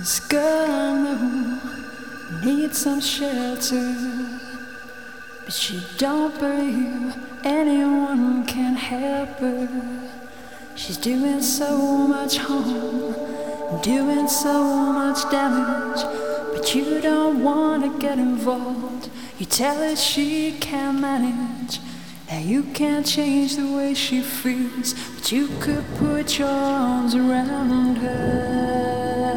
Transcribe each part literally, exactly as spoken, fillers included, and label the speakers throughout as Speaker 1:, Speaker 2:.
Speaker 1: This girl I know needs some shelter, but she don't believe anyone can help her. She's doing so much harm, doing so much damage, but you don't wanna get involved. You tell her she can't manage, that you can't change the way she feels, but you could put your arms around her.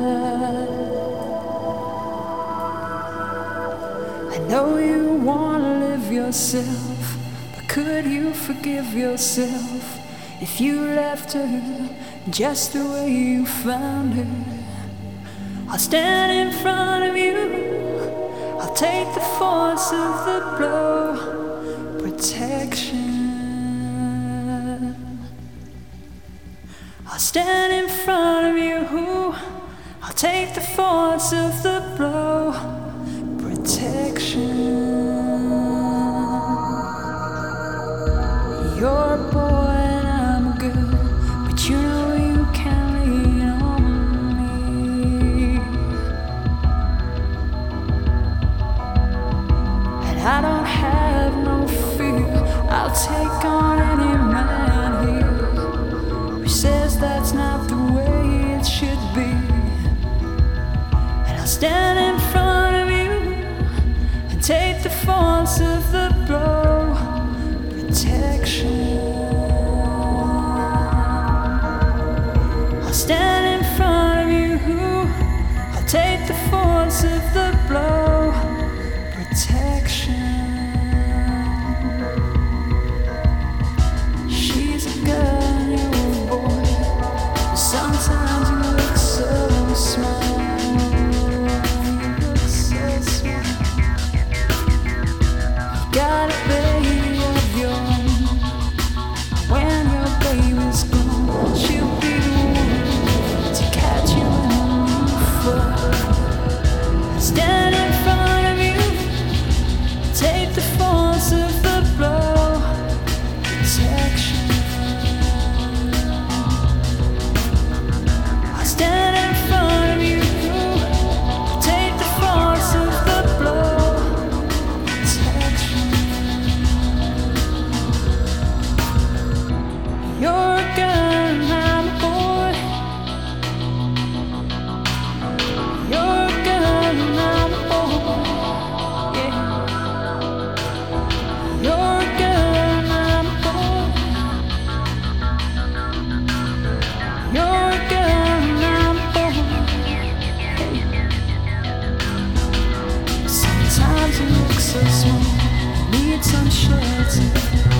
Speaker 1: I know you wanna live yourself, but could you forgive yourself if you left her just the way you found her? I'll stand in front of you, I'll take the force of the blow. Protection. I'll stand in front of you, I'll take the force of the blow. Protection. You're a boy and I'm a girl, but you know you can lean on me. And I don't have no fear, I'll take on any man here who says that's not the way it should be. And I'll stand in front of you and take the force of the blow. Protection. I'll stand in front of you, I'll take the force of the blow. Protection. She's a girl, you're a boy, but sometimes you look so small. You look so small. You got a baby of your own. When your baby's gone, she'll be the one to catch you when you fall. Stand in front of you, take the force of the blow. Protection. I stand in front of you, take the force of the blow. Protection. You're a girl and I'm a boy. You're a girl and I'm a boy. Yeah. You're a girl and I'm a boy. You're a girl and I'm a boy. Sometimes you look so small, need some shelter.